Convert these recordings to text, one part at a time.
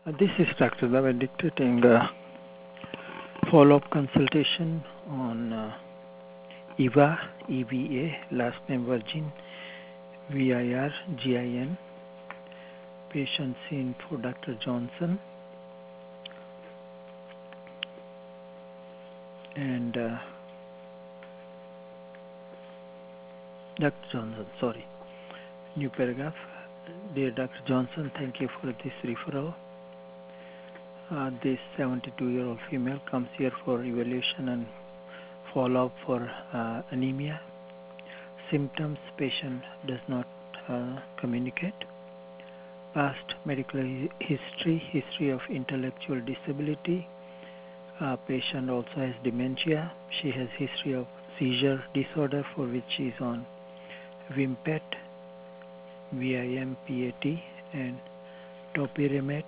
This is Dr. David dictating follow-up consultation on EVA, EVA, last name Virgin, VIR, GIN. Patient seen for Dr. Johnson. And Dr. Johnson, sorry. New paragraph. Dear Dr. Johnson, thank you for this referral. This 72-year-old female comes here for evaluation and follow-up for anemia. Symptoms: patient does not communicate. Past medical history of intellectual disability. Patient also has dementia. She has history of seizure disorder for which she is on Vimpat, VIMPAT, and topiramate,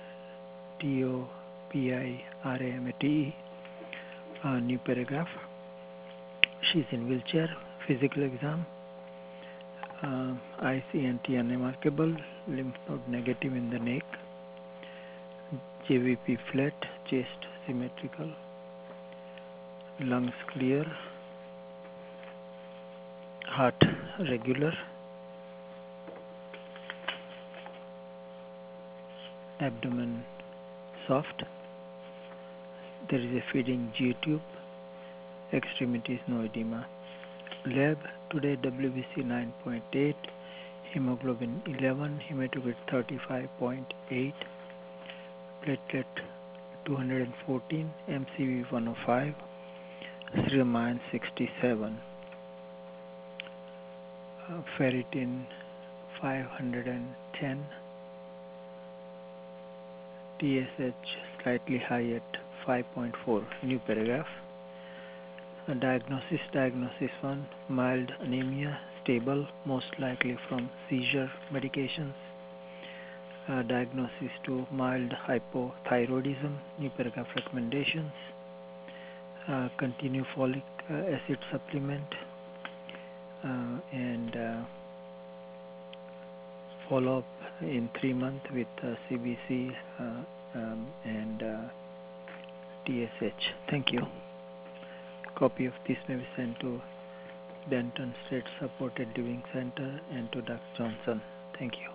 TOPIRAMATE. New paragraph. She's in wheelchair. Physical exam. ICNT unremarkable. Lymph node negative in the neck. JVP flat. Chest symmetrical. Lungs clear. Heart regular. Abdomen soft. There is a feeding G-tube. Extremities no edema. Lab today WBC 9.8, hemoglobin 11, hematocrit 35.8, platelet 214, MCV 105, serum iron 67, ferritin 510, TSH slightly high at 5.4. New paragraph. Diagnosis 1, mild anemia, stable, most likely from seizure medications. Diagnosis 2, mild hypothyroidism. New paragraph recommendations. Continue folic acid supplement and follow up in 3 months with CBC and TSH. Thank you. Copy of this may be sent to Denton State Supported Living Center and to Dr. Johnson. Thank you.